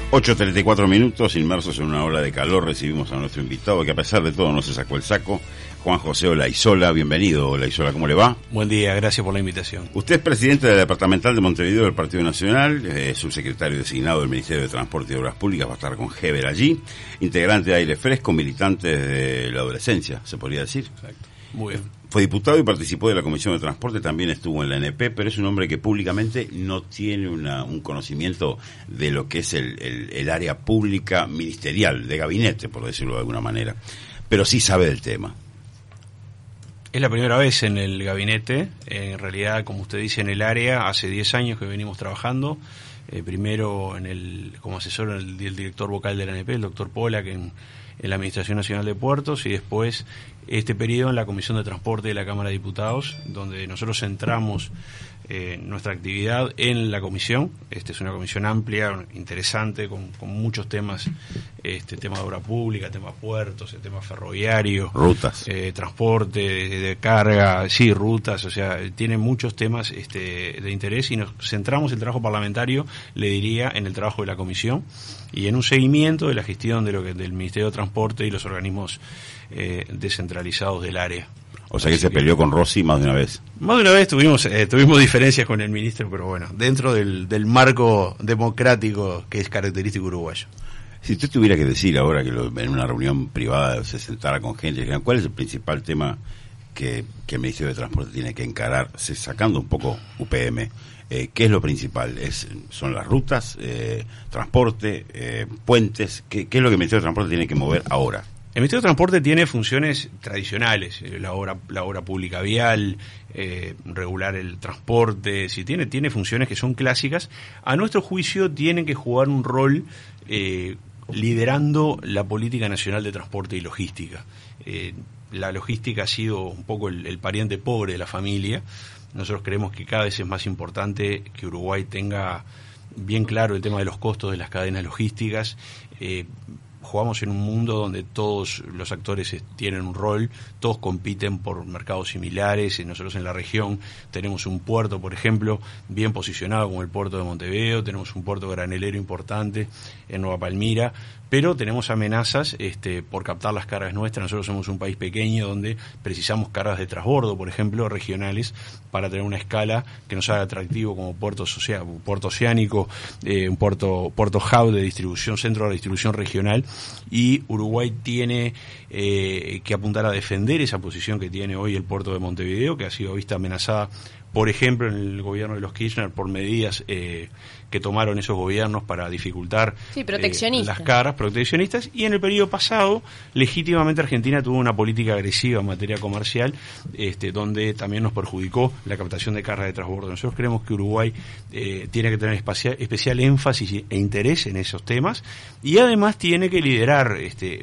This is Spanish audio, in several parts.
8:34, inmersos en una ola de calor, recibimos a nuestro invitado que a pesar de todo no se sacó el saco, Juan José Olaizola. Bienvenido, Olaizola, ¿cómo le va? Buen día, gracias por la invitación. Usted es presidente de la Departamental de Montevideo del Partido Nacional, subsecretario designado del Ministerio de Transporte y Obras Públicas, va a estar con Heber allí, integrante de Aire Fresco, militante de la adolescencia, se podría decir. Exacto. Muy bien. Fue diputado y participó de la Comisión de Transporte, también estuvo en la ANP, pero es un hombre que públicamente no tiene un conocimiento de lo que es el área pública ministerial, de gabinete, por decirlo de alguna manera, pero sí sabe del tema. Es la primera vez en el gabinete, en realidad, como usted dice, en el área, hace 10 años que venimos trabajando, primero como asesor del director vocal de la ANP, el doctor Pola, que en la Administración Nacional de Puertos, y después este periodo en la Comisión de Transporte de la Cámara de Diputados, donde nosotros centramos nuestra actividad en la comisión. Es una comisión amplia, interesante, con muchos temas, tema de obra pública, tema puertos, tema ferroviario, rutas, transporte de carga, sí, rutas, o sea, tiene muchos temas de interés, y nos centramos el trabajo parlamentario, le diría, en el trabajo de la comisión y en un seguimiento de la gestión del Ministerio de Transporte y los organismos descentralizados del área. O sea que se peleó con Rossi más de una vez. Más de una vez tuvimos diferencias con el ministro, pero bueno, dentro del marco democrático que es característico uruguayo. Si usted tuviera que decir ahora que en una reunión privada se sentara con gente, ¿cuál es el principal tema que el Ministerio de Transporte tiene que encarar, sacando un poco UPM? ¿Qué es lo principal? ¿Son las rutas, transporte, puentes? ¿Qué es lo que el Ministerio de Transporte tiene que mover ahora? El Ministerio de Transporte tiene funciones tradicionales, la obra pública vial, regular el transporte, tiene funciones que son clásicas. A nuestro juicio tienen que jugar un rol liderando la política nacional de transporte y logística. La logística ha sido un poco el pariente pobre de la familia. Nosotros creemos que cada vez es más importante que Uruguay tenga bien claro el tema de los costos de las cadenas logísticas. Jugamos en un mundo donde todos los actores tienen un rol, todos compiten por mercados similares. Nosotros en la región tenemos un puerto, por ejemplo, bien posicionado como el puerto de Montevideo, tenemos un puerto granelero importante en Nueva Palmira, pero tenemos amenazas por captar las cargas nuestras. Nosotros somos un país pequeño donde precisamos cargas de transbordo, por ejemplo, regionales, para tener una escala que nos haga atractivo como puerto oceánico, un puerto hub de distribución, centro de distribución regional. Y Uruguay tiene que apuntar a defender esa posición que tiene hoy el puerto de Montevideo, que ha sido vista amenazada, por ejemplo, en el gobierno de los Kirchner, por medidas que tomaron esos gobiernos para dificultar las cargas proteccionistas. Y en el periodo pasado, legítimamente, Argentina tuvo una política agresiva en materia comercial, donde también nos perjudicó la captación de cargas de transbordo. Nosotros creemos que Uruguay tiene que tener especial énfasis e interés en esos temas, y además tiene que liderar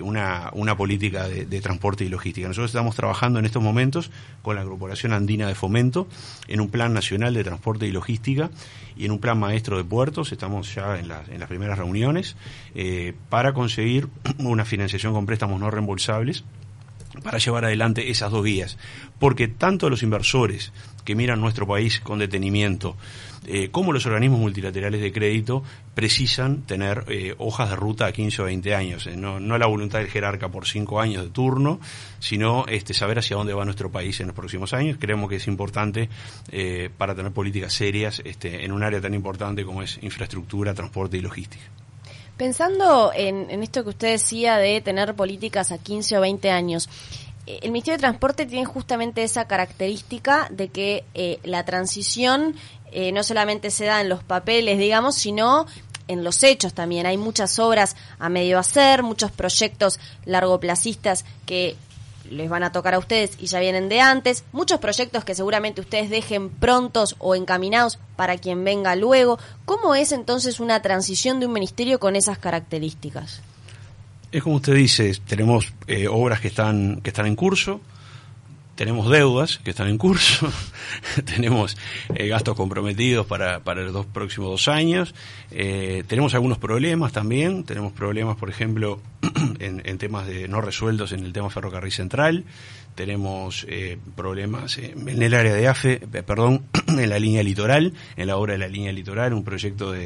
una política de transporte y logística. Nosotros estamos trabajando en estos momentos con la Corporación Andina de Fomento en un plan nacional de transporte y logística y en un plan maestro de puertos. Estamos ya en las primeras reuniones para conseguir una financiación con préstamos no reembolsables para llevar adelante esas dos vías, porque tanto los inversores que miran nuestro país con detenimiento como los organismos multilaterales de crédito precisan tener hojas de ruta a 15 o 20 años, no la voluntad del jerarca por 5 años de turno, sino saber hacia dónde va nuestro país en los próximos años. Creemos que es importante para tener políticas serias en un área tan importante como es infraestructura, transporte y logística. Pensando en esto que usted decía de tener políticas a 15 o 20 años, el Ministerio de Transporte tiene justamente esa característica de que la transición no solamente se da en los papeles, digamos, sino en los hechos también. Hay muchas obras a medio hacer, muchos proyectos largoplacistas que les van a tocar a ustedes y ya vienen de antes, muchos proyectos que seguramente ustedes dejen prontos o encaminados para quien venga luego. ¿Cómo es entonces una transición de un ministerio con esas características? Es como usted dice, tenemos obras que están en curso, tenemos deudas que están en curso, tenemos gastos comprometidos para los próximos 2 años, tenemos algunos problemas también, tenemos problemas, por ejemplo, en temas no resueltos en el tema ferrocarril central, tenemos problemas en el área de AFE, en la línea litoral, en la obra de la línea litoral, un proyecto de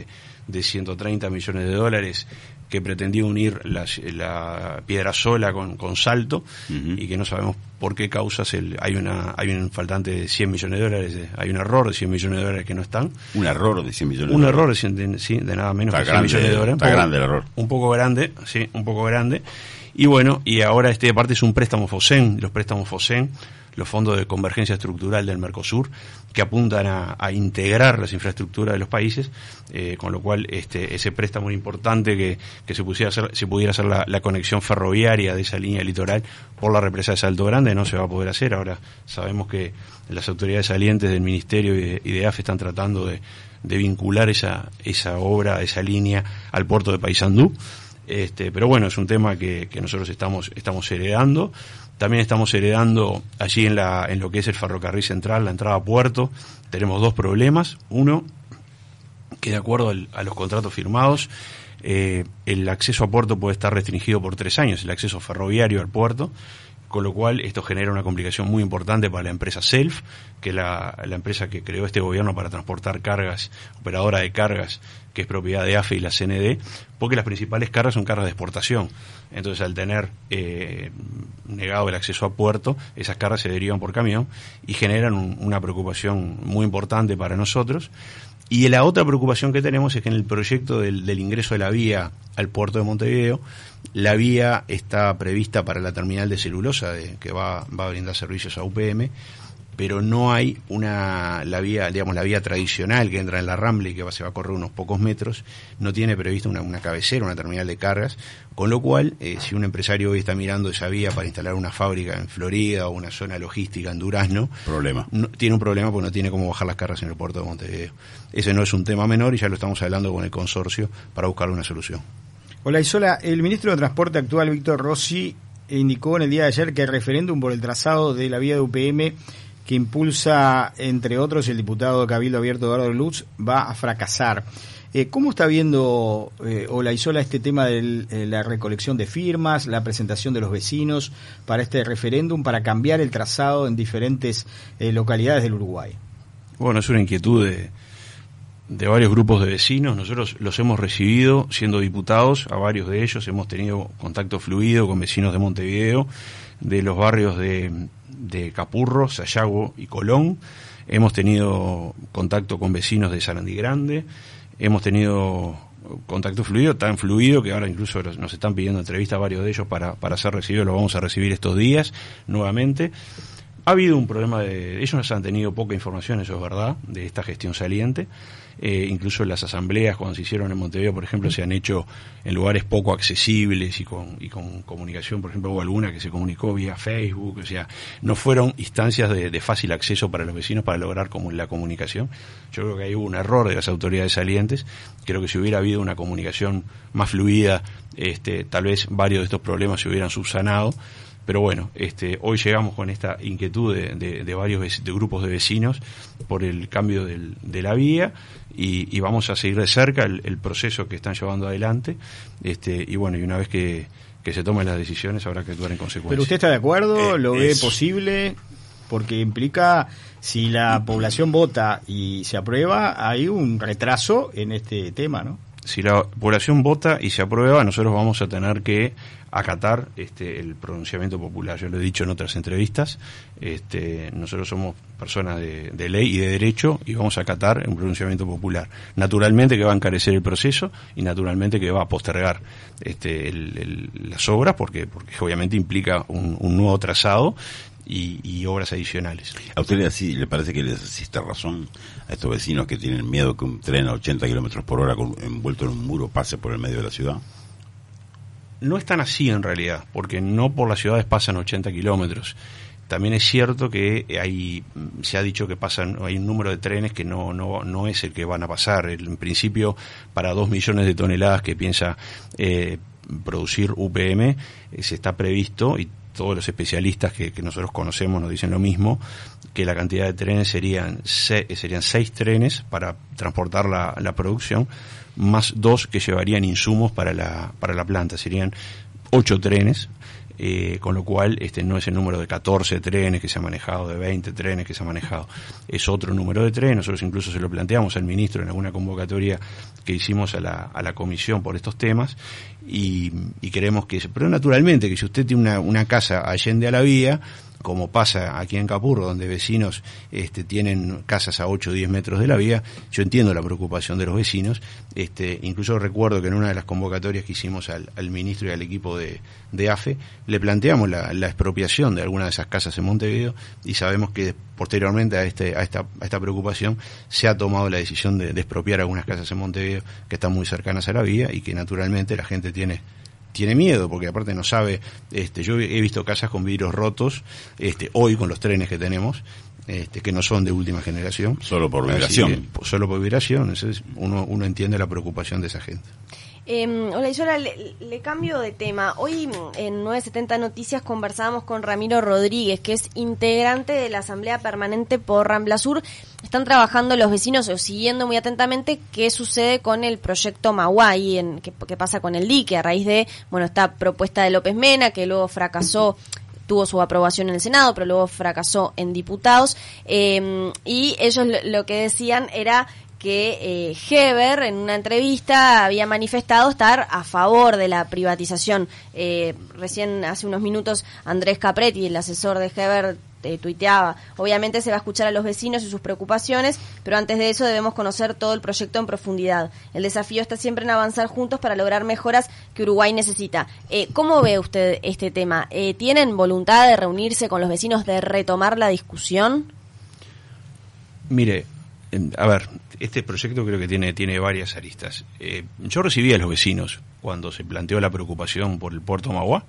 de 130 millones de dólares que pretendía unir la Piedrasola con Salto, y que no sabemos por qué causas hay un faltante de 100 millones de dólares, hay un error de 100 millones de dólares que no están. Un error de 100 millones de dólares. Un error de nada menos que 100 millones de dólares. Está grande el error. Un poco grande, sí, un poco grande. Y bueno, y ahora aparte es un préstamo FOSEN, los préstamos FOSEN, los fondos de convergencia estructural del Mercosur, que apuntan a integrar las infraestructuras de los países, con lo cual ese préstamo importante que se pudiera hacer la conexión ferroviaria de esa línea litoral por la represa de Salto Grande no se va a poder hacer. Ahora sabemos que las autoridades salientes del Ministerio y de AFE están tratando de vincular esa obra, esa línea al puerto de Paysandú. Pero bueno, es un tema que nosotros estamos heredando. También estamos heredando allí en lo que es el ferrocarril central, la entrada a puerto. Tenemos dos problemas. Uno, que de acuerdo a los contratos firmados, el acceso a puerto puede estar restringido por 3 años, el acceso ferroviario al puerto, con lo cual esto genera una complicación muy importante para la empresa Self, que es la empresa que creó este gobierno para transportar cargas, operadora de cargas, que es propiedad de AFE y la CND, porque las principales cargas son cargas de exportación. Entonces, al tener negado el acceso a puerto, esas cargas se derivan por camión y generan una preocupación muy importante para nosotros. Y la otra preocupación que tenemos es que en el proyecto del ingreso de la vía al puerto de Montevideo, la vía está prevista para la terminal de celulosa que va a brindar servicios a UPM, pero no hay la vía tradicional que entra en la Rambla y que se va a correr unos pocos metros, no tiene prevista una cabecera, una terminal de cargas, con lo cual, si un empresario hoy está mirando esa vía para instalar una fábrica en Florida o una zona logística en Durazno, tiene un problema porque no tiene cómo bajar las cargas en el puerto de Montevideo. Ese no es un tema menor y ya lo estamos hablando con el consorcio para buscar una solución. Olaizola, el ministro de Transporte actual, Víctor Rossi, indicó en el día de ayer que el referéndum por el trazado de la vía de UPM que impulsa, entre otros, el diputado de Cabildo Abierto Eduardo Lutz, va a fracasar. ¿Cómo está viendo Olaizola este tema de la recolección de firmas, la presentación de los vecinos para este referéndum, para cambiar el trazado en diferentes localidades del Uruguay? Bueno, es una inquietud de varios grupos de vecinos. Nosotros los hemos recibido siendo diputados, a varios de ellos hemos tenido contacto fluido con vecinos de Montevideo, de los barrios de Capurro, Sayago y Colón. Hemos tenido contacto con vecinos de Sarandí Grande, hemos tenido contacto fluido, tan fluido que ahora incluso nos están pidiendo entrevistas varios de ellos para ser recibidos, lo vamos a recibir estos días nuevamente. Ha habido un problema ellos han tenido poca información, eso es verdad, de esta gestión saliente. Incluso las asambleas cuando se hicieron en Montevideo, por ejemplo, se han hecho en lugares poco accesibles y con comunicación. Por ejemplo, hubo alguna que se comunicó vía Facebook, o sea, no fueron instancias de fácil acceso para los vecinos para lograr la comunicación. Yo creo que ahí hubo un error de las autoridades salientes. Creo que si hubiera habido una comunicación más fluida, tal vez varios de estos problemas se hubieran subsanado. Pero bueno, hoy llegamos con esta inquietud de varios de grupos de vecinos por el cambio de la vía y vamos a seguir de cerca el proceso que están llevando adelante y bueno, y una vez que se tomen las decisiones habrá que actuar en consecuencia. ¿Pero usted está de acuerdo? ¿Lo ve posible? Porque implica, si la población vota y se aprueba, hay un retraso en este tema, ¿no? Si la población vota y se aprueba, nosotros vamos a tener que acatar el pronunciamiento popular. Yo lo he dicho en otras entrevistas, nosotros somos personas de ley y de derecho y vamos a acatar un pronunciamiento popular. Naturalmente que va a encarecer el proceso y naturalmente que va a postergar las obras porque obviamente implica un nuevo trazado y obras adicionales. ¿A usted le parece que les asiste razón a estos vecinos que tienen miedo que un tren a 80 kilómetros por hora envuelto en un muro pase por el medio de la ciudad? No es tan así en realidad, porque no por las ciudades pasan 80 kilómetros. También es cierto que se ha dicho que hay un número de trenes que no es el que van a pasar. En principio, para 2 millones de toneladas que piensa producir UPM, se está previsto, y todos los especialistas que nosotros conocemos nos dicen lo mismo, que la cantidad de trenes serían 6 trenes para transportar la producción, más 2 que llevarían insumos para la planta. Serían 8 trenes, con lo cual no es el número de 14 trenes que se ha manejado, de 20 trenes que se ha manejado, es otro número de trenes. Nosotros incluso se lo planteamos al ministro en alguna convocatoria que hicimos a la comisión por estos temas, y queremos pero naturalmente que si usted tiene una casa allende a la vía, como pasa aquí en Capurro, donde vecinos tienen casas a 8 o 10 metros de la vía, yo entiendo la preocupación de los vecinos. Incluso recuerdo que en una de las convocatorias que hicimos al ministro y al equipo de AFE, le planteamos la expropiación de algunas de esas casas en Montevideo, y sabemos que posteriormente a esta preocupación se ha tomado la decisión de expropiar algunas casas en Montevideo que están muy cercanas a la vía, y que naturalmente la gente tiene miedo, porque aparte no sabe. Yo he visto casas con vidrios rotos hoy con los trenes que tenemos, que no son de última generación, solo por vibración. Solo por vibración. Entonces uno entiende la preocupación de esa gente. Hola, Isola, le cambio de tema. Hoy en 970 Noticias conversábamos con Ramiro Rodríguez, que es integrante de la Asamblea Permanente por Rambla Sur. Están trabajando los vecinos o siguiendo muy atentamente qué sucede con el proyecto Maguay, qué pasa con el dique a raíz de esta propuesta de López Mena, que luego fracasó, tuvo su aprobación en el Senado, pero luego fracasó en diputados. Y ellos lo que decían era que Heber en una entrevista había manifestado estar a favor de la privatización. Recién hace unos minutos Andrés Capretti, el asesor de Heber, tuiteaba: obviamente se va a escuchar a los vecinos y sus preocupaciones, pero antes de eso debemos conocer todo el proyecto en profundidad. El desafío está siempre en avanzar juntos para lograr mejoras que Uruguay necesita. ¿Cómo ve usted este tema? ¿Tienen voluntad de reunirse con los vecinos, de retomar la discusión? Mire, a ver, este proyecto creo que tiene varias aristas. Yo recibí a los vecinos cuando se planteó la preocupación por el puerto Magua,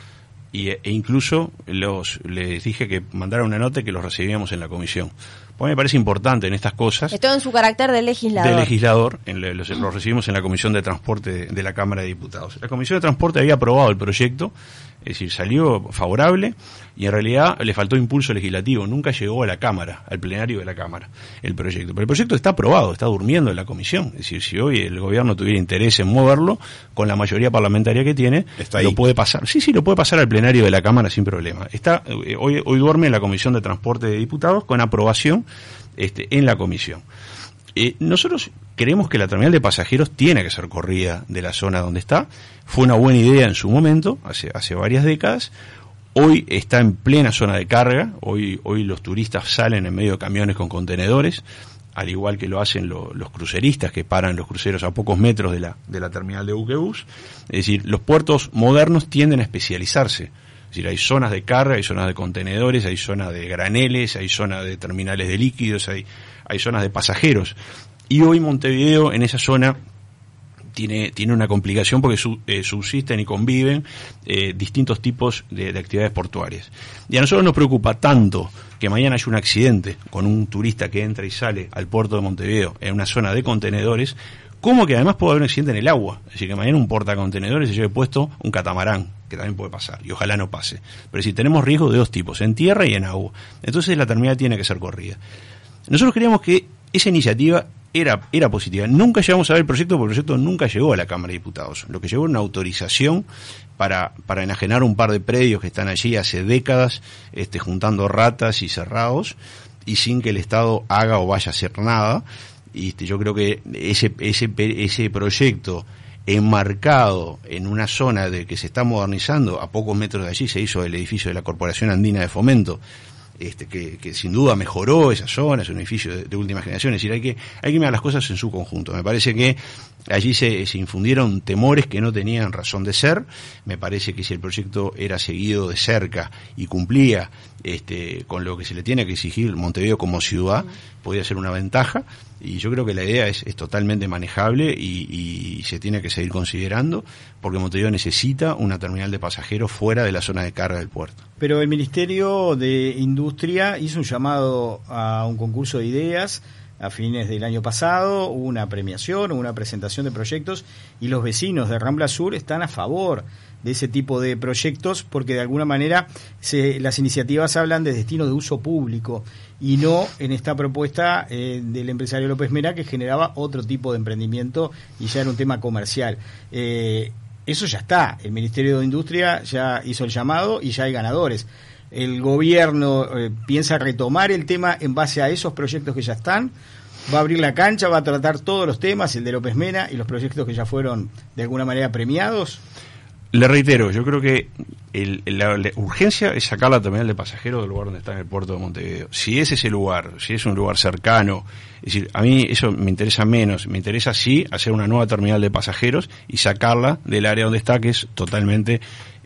e incluso les dije que mandaran una nota y que los recibíamos en la comisión. Pues me parece importante en estas cosas. Esto en su carácter de legislador. De legislador, los recibimos en la Comisión de Transporte de la Cámara de Diputados. La Comisión de Transporte había aprobado el proyecto, es decir, salió favorable, y en realidad le faltó impulso legislativo. Nunca llegó a la Cámara, al plenario de la Cámara, el proyecto. Pero el proyecto está aprobado, está durmiendo en la comisión. Es decir, si hoy el gobierno tuviera interés en moverlo, con la mayoría parlamentaria que tiene, lo puede pasar. Sí, lo puede pasar al plenario de la Cámara sin problema. Hoy duerme en la Comisión de Transporte de Diputados con aprobación en la comisión. Nosotros creemos que la terminal de pasajeros tiene que ser corrida de la zona donde está. Fue una buena idea en su momento, hace varias décadas. Hoy está en plena zona de carga. Hoy los turistas salen en medio de camiones con contenedores, al igual que lo hacen los cruceristas que paran los cruceros a pocos metros de la terminal de buquebús. Es decir, los puertos modernos tienden a especializarse. Es decir, hay zonas de carga, hay zonas de contenedores, hay zonas de graneles, hay zonas de terminales de líquidos, hay zonas de pasajeros. Y hoy Montevideo en esa zona tiene una complicación porque subsisten y conviven distintos tipos de actividades portuarias. Y a nosotros nos preocupa tanto que mañana haya un accidente con un turista que entra y sale al puerto de Montevideo en una zona de contenedores, como que además puede haber un accidente en el agua. Es decir, que mañana un portacontenedores se lleve puesto un catamarán, que también puede pasar, y ojalá no pase. Pero si tenemos riesgos de dos tipos, en tierra y en agua. Entonces la terminal tiene que ser corrida. Nosotros creíamos que esa iniciativa era positiva. Nunca llegamos a ver el proyecto, porque el proyecto nunca llegó a la Cámara de Diputados. Lo que llegó era una autorización para enajenar un par de predios que están allí hace décadas, juntando ratas y cerrados, y sin que el Estado haga o vaya a hacer nada. Y yo creo que ese proyecto enmarcado en una zona de que se está modernizando, a pocos metros de allí se hizo el edificio de la Corporación Andina de Fomento, que sin duda mejoró esa zona, es un edificio de última generación. Es decir, hay que mirar las cosas en su conjunto. Me parece que allí se infundieron temores que no tenían razón de ser. Me parece que si el proyecto era seguido de cerca y cumplía con lo que se le tiene que exigir Montevideo como ciudad, podía ser una ventaja. Y yo creo que la idea es totalmente manejable y se tiene que seguir considerando, porque Montevideo necesita una terminal de pasajeros fuera de la zona de carga del puerto. Pero el Ministerio de Industria hizo un llamado a un concurso de ideas a fines del año pasado, hubo una premiación, hubo una presentación de proyectos, y los vecinos de Rambla Sur están a favor de ese tipo de proyectos, porque de alguna manera las iniciativas hablan de destino de uso público y no en esta propuesta del empresario López Mena, que generaba otro tipo de emprendimiento y ya era un tema comercial. eso ya está. El Ministerio de Industria ya hizo el llamado y ya hay ganadores. El gobierno piensa retomar el tema en base a esos proyectos que ya están. Va a abrir la cancha, va a tratar todos los temas, el de López Mena y los proyectos que ya fueron de alguna manera premiados. Le reitero, yo creo que la urgencia es sacar la terminal de pasajeros del lugar donde está, en el puerto de Montevideo. Si es ese lugar, si es un lugar cercano, es decir, a mí eso me interesa menos, me interesa sí hacer una nueva terminal de pasajeros y sacarla del área donde está, que es totalmente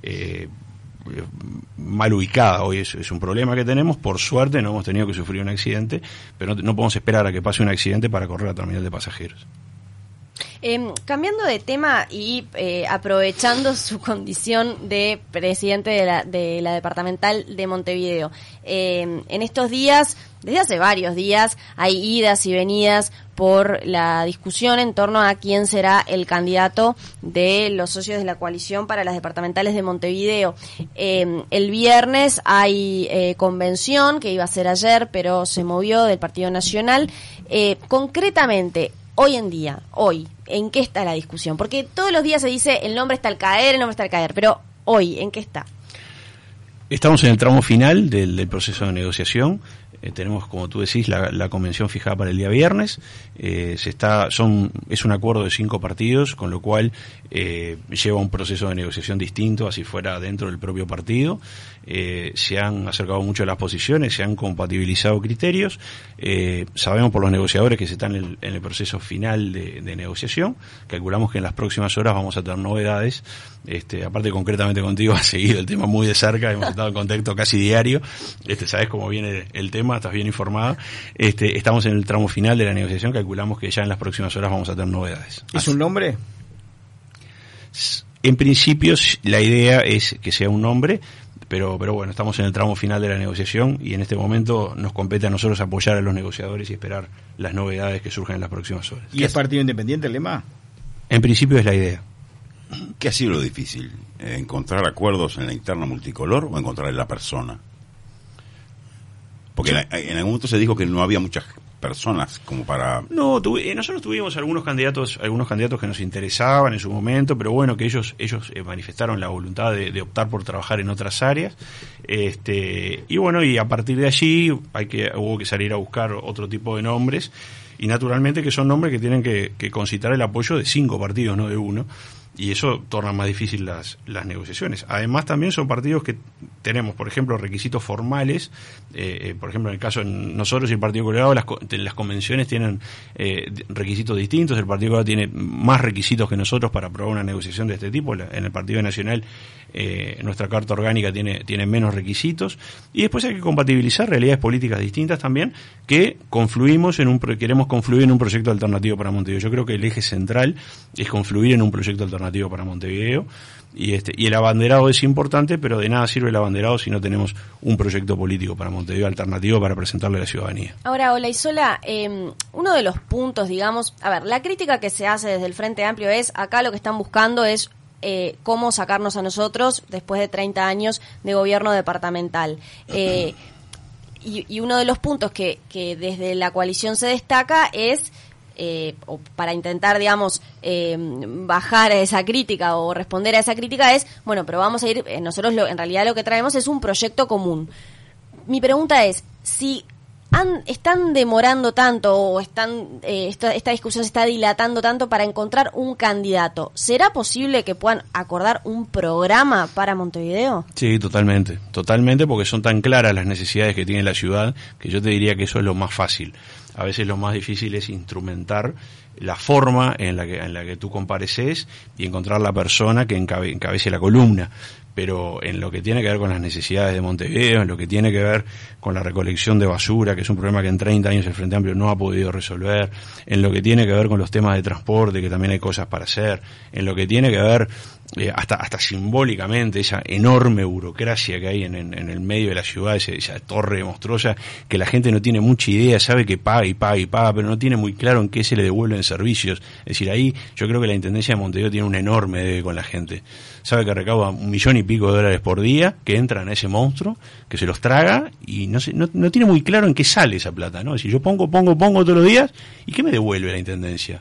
mal ubicada. Hoy es un problema que tenemos. Por suerte no hemos tenido que sufrir un accidente, pero no podemos esperar a que pase un accidente para correr la terminal de pasajeros. Cambiando de tema y aprovechando su condición de presidente de la departamental de Montevideo, en estos días, desde hace varios días, hay idas y venidas por la discusión en torno a quién será el candidato de los socios de la coalición para las departamentales de Montevideo. El viernes hay convención, que iba a ser ayer, pero se movió, del Partido Nacional. Concretamente, hoy en día, ¿en qué está la discusión? Porque todos los días se dice el nombre está al caer, pero hoy, ¿en qué está? Estamos en el tramo final del proceso de negociación. Tenemos, como tú decís, la convención fijada para el día viernes. Es un acuerdo de 5 partidos, con lo cual lleva un proceso de negociación distinto, así fuera dentro del propio partido. Se han acercado mucho a las posiciones, se han compatibilizado criterios. Sabemos por los negociadores que se están en el proceso final de negociación. Calculamos que en las próximas horas vamos a tener novedades. Aparte, concretamente contigo, has seguido el tema muy de cerca, hemos estado en contacto casi diario. Sabes cómo viene el tema, estás bien informado. Estamos en el tramo final de la negociación, calculamos que ya en las próximas horas vamos a tener novedades. ¿Es un nombre? En principio, la idea es que sea un nombre, pero bueno, estamos en el tramo final de la negociación y en este momento nos compete a nosotros apoyar a los negociadores y esperar las novedades que surjan en las próximas horas. ¿Y es partido independiente el lema? En principio es la idea. ¿Qué ha sido lo difícil? ¿Encontrar acuerdos en la interna multicolor o encontrar en la persona? Porque en algún momento se dijo que no había muchas personas como para... No, nosotros tuvimos algunos candidatos que nos interesaban en su momento, pero bueno, que ellos manifestaron la voluntad de optar por trabajar en otras áreas. Y bueno, y a partir de allí hubo que salir a buscar otro tipo de nombres, y naturalmente que son nombres que tienen que concitar el apoyo de 5 partidos, no de uno. Y eso torna más difícil las negociaciones. Además, también son partidos que tenemos, por ejemplo, requisitos formales. Por ejemplo, en el caso de nosotros y el Partido Colorado, las convenciones tienen requisitos distintos. El Partido Colorado tiene más requisitos que nosotros para aprobar una negociación de este tipo. En el Partido Nacional, nuestra carta orgánica tiene menos requisitos. Y después hay que compatibilizar realidades políticas distintas también, que queremos confluir en un proyecto alternativo para Montevideo. Yo creo que el eje central es confluir en un proyecto alternativo para Montevideo, y el abanderado es importante, pero de nada sirve el abanderado si no tenemos un proyecto político para Montevideo alternativo para presentarle a la ciudadanía. Ahora, Olaizola, uno de los puntos, digamos, la crítica que se hace desde el Frente Amplio es, acá lo que están buscando es cómo sacarnos a nosotros después de 30 años de gobierno departamental. Y uno de los puntos que desde la coalición se destaca es o para intentar, digamos, bajar a esa crítica o responder a esa crítica es, bueno, pero vamos a ir, nosotros en realidad lo que traemos es un proyecto común. Mi pregunta es, si están demorando tanto o esta discusión se está dilatando tanto para encontrar un candidato, ¿será posible que puedan acordar un programa para Montevideo? Sí, totalmente, porque son tan claras las necesidades que tiene la ciudad que yo te diría que eso es lo más fácil. A veces lo más difícil es instrumentar la forma en la que tú compareces y encontrar la persona que encabece la columna. Pero en lo que tiene que ver con las necesidades de Montevideo, en lo que tiene que ver con la recolección de basura, que es un problema que en 30 años el Frente Amplio no ha podido resolver, en lo que tiene que ver con los temas de transporte, que también hay cosas para hacer, en lo que tiene que ver hasta simbólicamente esa enorme burocracia que hay en el medio de la ciudad, esa torre monstruosa que la gente no tiene mucha idea, sabe que paga, pero no tiene muy claro en qué se le devuelven servicios. Es decir, ahí yo creo que la Intendencia de Montevideo tiene un enorme debe con la gente. Sabe que recauda $1 millón y pico de dólares por día, que entran a ese monstruo, que se los traga y no tiene muy claro en qué sale esa plata, ¿no? Es decir, yo pongo todos los días, ¿y qué me devuelve la Intendencia?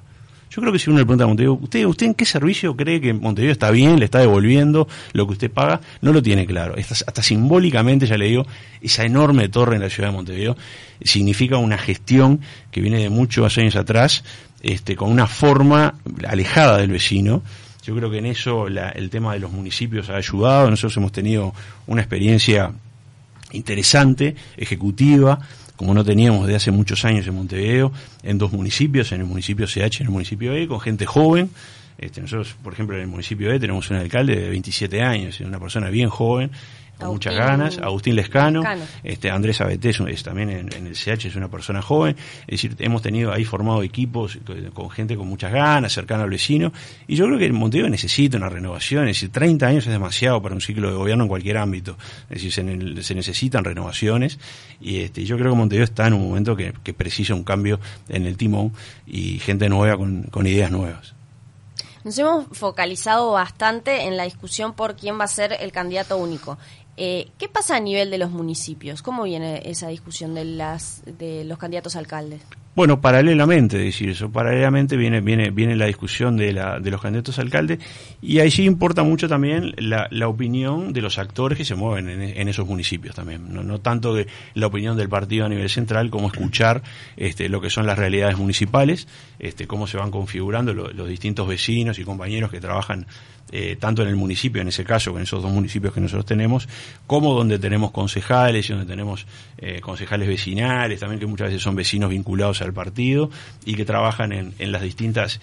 Yo creo que si uno le pregunta a Montevideo, ¿usted en qué servicio cree que Montevideo está bien, le está devolviendo lo que usted paga? No lo tiene claro. Hasta simbólicamente, ya le digo, esa enorme torre en la ciudad de Montevideo significa una gestión que viene de muchos años atrás, con una forma alejada del vecino. Yo creo que en eso el tema de los municipios ha ayudado. Nosotros hemos tenido una experiencia interesante, ejecutiva, como no teníamos desde hace muchos años en Montevideo, en 2 municipios, en el municipio CH y en el municipio E, con gente joven. Nosotros, por ejemplo, en el municipio E tenemos un alcalde de 27 años, una persona bien joven, con muchas ganas, Agustín Lescano. Andrés Abeté es también en el CH, es una persona joven. Es decir, hemos tenido ahí formado equipos con gente con muchas ganas, cercana al vecino, y yo creo que Montevideo necesita una renovación. Es decir, 30 años es demasiado para un ciclo de gobierno en cualquier ámbito. Es decir, se necesitan renovaciones, y yo creo que Montevideo está en un momento que precisa un cambio en el timón y gente nueva con ideas nuevas. Nos hemos focalizado bastante en la discusión por quién va a ser el candidato único. ¿Qué pasa a nivel de los municipios? ¿Cómo viene esa discusión de los candidatos a alcaldes? Bueno, paralelamente viene la discusión de los candidatos a alcalde, y ahí sí importa mucho también la opinión de los actores que se mueven en esos municipios también. No tanto de la opinión del partido a nivel central, como escuchar lo que son las realidades municipales, cómo se van configurando los distintos vecinos y compañeros que trabajan tanto en el municipio, en ese caso, con esos 2 municipios que nosotros tenemos, como donde tenemos concejales y donde tenemos concejales vecinales, también que muchas veces son vecinos vinculados al partido y que trabajan en las distintas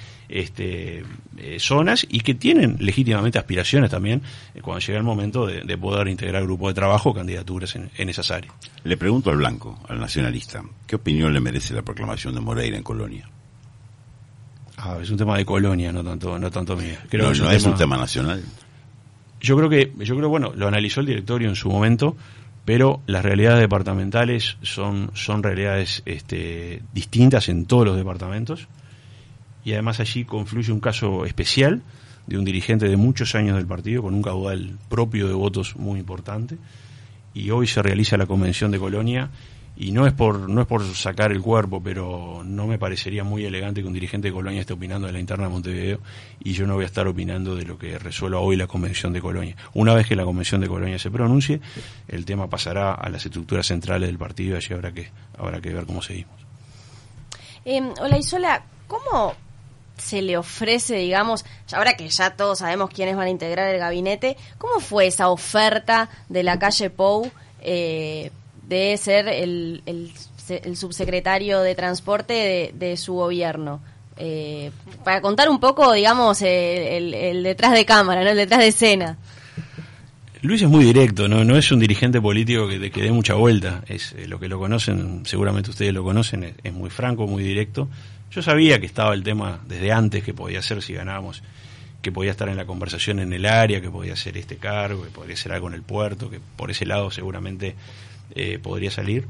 zonas, y que tienen legítimamente aspiraciones también cuando llega el momento de poder integrar grupo de trabajo o candidaturas en esas áreas. Le pregunto al blanco, al nacionalista, ¿qué opinión le merece la proclamación de Moreira en Colonia? Es un tema de Colonia, no tanto mío. Creo que no es un tema nacional. Yo creo, bueno, lo analizó el directorio en su momento, pero las realidades departamentales son realidades distintas en todos los departamentos, y además allí confluye un caso especial de un dirigente de muchos años del partido, con un caudal propio de votos muy importante, y hoy se realiza la convención de Colonia. Y no es por sacar el cuerpo, pero no me parecería muy elegante que un dirigente de Colonia esté opinando de la interna de Montevideo, y yo no voy a estar opinando de lo que resuelva hoy la Convención de Colonia. Una vez que la Convención de Colonia se pronuncie, el tema pasará a las estructuras centrales del partido, y allí habrá que ver cómo seguimos. Olaizola, ¿cómo se le ofrece, digamos, ahora que ya todos sabemos quiénes van a integrar el gabinete, cómo fue esa oferta de la calle Pou de ser el subsecretario de Transporte de su gobierno? Para contar un poco, digamos, el detrás de cámara, ¿no? El detrás de escena. Luis es muy directo, no es un dirigente político que dé mucha vuelta. Es lo que lo conocen, seguramente ustedes lo conocen, es muy franco, muy directo. Yo sabía que estaba el tema desde antes, que podía ser si ganábamos, que podía estar en la conversación en el área, que podía ser este cargo, que podría ser algo en el puerto, que por ese lado seguramente podría salir,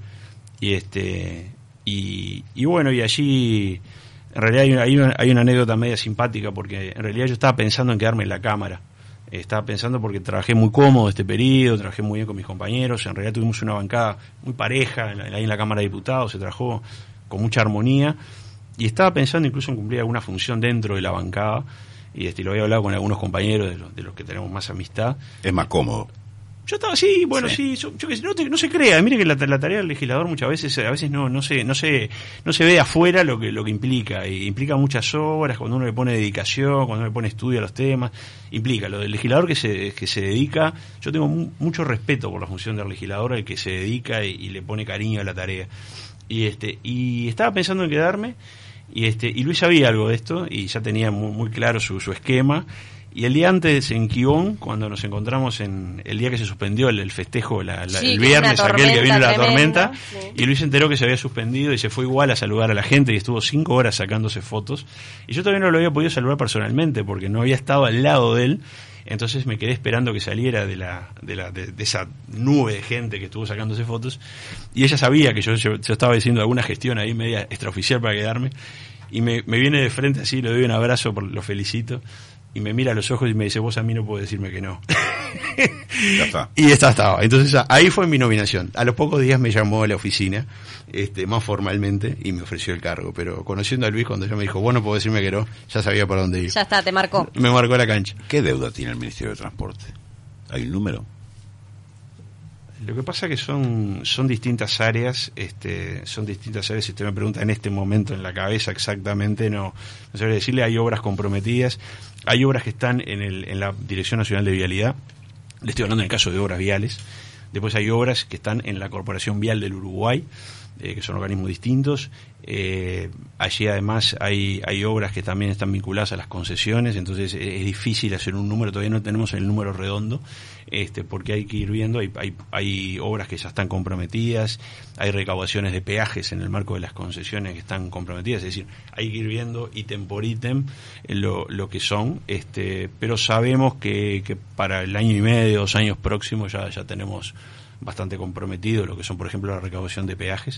y bueno, y allí en realidad hay una anécdota media simpática, porque en realidad yo estaba pensando en quedarme en la Cámara. Estaba pensando, porque trabajé muy cómodo este periodo, trabajé muy bien con mis compañeros, en realidad tuvimos una bancada muy pareja ahí en la Cámara de Diputados, se trabajó con mucha armonía, y estaba pensando incluso en cumplir alguna función dentro de la bancada, y lo había hablado con algunos compañeros de los que tenemos más amistad. Es más cómodo. Yo estaba, yo que no se crea, mire que la tarea del legislador muchas veces, a veces no se ve afuera lo que implica, y implica muchas horas, cuando uno le pone dedicación, cuando uno le pone estudio a los temas, implica lo del legislador que se dedica. Yo tengo mucho respeto por la función del legislador, al que se dedica y le pone cariño a la tarea, y estaba pensando en quedarme, y Luis sabía algo de esto, y ya tenía muy claro su esquema. Y el día antes en Quibón, cuando nos encontramos el día que se suspendió el festejo, el viernes aquel que vino la tormenta, sí. Y Luis se enteró que se había suspendido y se fue igual a saludar a la gente, y estuvo 5 horas sacándose fotos, y yo todavía no lo había podido saludar personalmente porque no había estado al lado de él. Entonces me quedé esperando que saliera de esa nube de gente que estuvo sacándose fotos, y ella sabía que yo estaba haciendo alguna gestión ahí media extraoficial para quedarme, y me viene de frente así, le doy un abrazo, lo felicito, y me mira a los ojos y me dice, vos a mí no podés decirme que no. Ya está. Y estaba. Entonces ahí fue mi nominación. A los pocos días me llamó a la oficina, más formalmente, y me ofreció el cargo. Pero conociendo a Luis, cuando ella me dijo, vos no podés decirme que no, ya sabía para dónde ir. Ya está, te marcó. Me marcó la cancha. ¿Qué deuda tiene el Ministerio de Transporte? ¿Hay un número? Lo que pasa que son distintas áreas, son distintas áreas. Si usted me pregunta en este momento en la cabeza exactamente, no sabría decirle. Hay obras comprometidas, hay obras que están en la Dirección Nacional de Vialidad. Le estoy hablando en el caso de obras viales. Después hay obras que están en la Corporación Vial del Uruguay, que son organismos distintos. Allí además hay obras que también están vinculadas a las concesiones, entonces es difícil hacer un número, todavía no tenemos el número redondo, porque hay que ir viendo, hay obras que ya están comprometidas, hay recaudaciones de peajes en el marco de las concesiones que están comprometidas, es decir, hay que ir viendo ítem por ítem lo que son, pero sabemos que para el año y medio, 2 años próximos ya tenemos bastante comprometido lo que son, por ejemplo, la recaudación de peajes,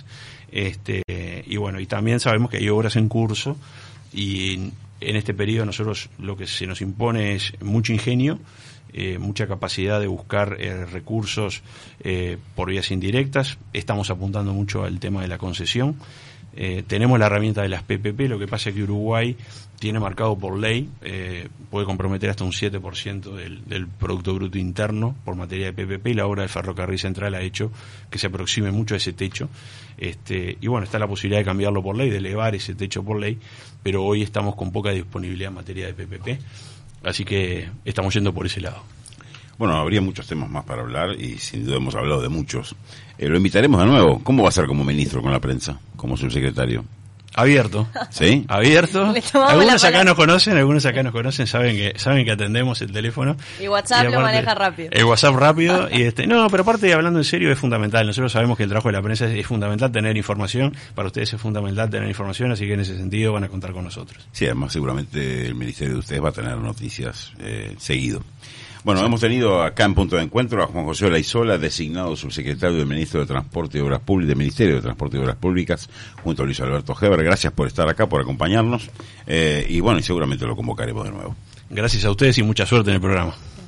y bueno, y también sabemos que hay obras en curso, y en este periodo nosotros lo que se nos impone es mucho ingenio, mucha capacidad de buscar recursos por vías indirectas. Estamos apuntando mucho al tema de la concesión. Tenemos la herramienta de las PPP, lo que pasa es que Uruguay tiene marcado por ley, puede comprometer hasta un 7% del Producto Bruto Interno por materia de PPP, y la obra del Ferrocarril Central ha hecho que se aproxime mucho a ese techo, y bueno, está la posibilidad de cambiarlo por ley, de elevar ese techo por ley, pero hoy estamos con poca disponibilidad en materia de PPP, así que estamos yendo por ese lado. Bueno, habría muchos temas más para hablar y sin duda hemos hablado de muchos. Lo invitaremos de nuevo. ¿Cómo va a ser como ministro con la prensa, como subsecretario? Abierto. ¿Sí? Abierto. Algunos acá nos conocen, saben que atendemos el teléfono. Y WhatsApp lo maneja rápido. El WhatsApp rápido. No, pero aparte, hablando en serio, es fundamental. Nosotros sabemos que el trabajo de la prensa es fundamental tener información. Para ustedes es fundamental tener información, así que en ese sentido van a contar con nosotros. Sí, además seguramente el ministerio de ustedes va a tener noticias seguido. Bueno, hemos tenido acá en Punto de Encuentro a Juan José Olaizola, designado subsecretario del Ministro de Transporte y Obras Públicas, del Ministerio de Transporte y Obras Públicas, junto a Luis Alberto Heber. Gracias por estar acá, por acompañarnos, y bueno, y seguramente lo convocaremos de nuevo. Gracias a ustedes y mucha suerte en el programa.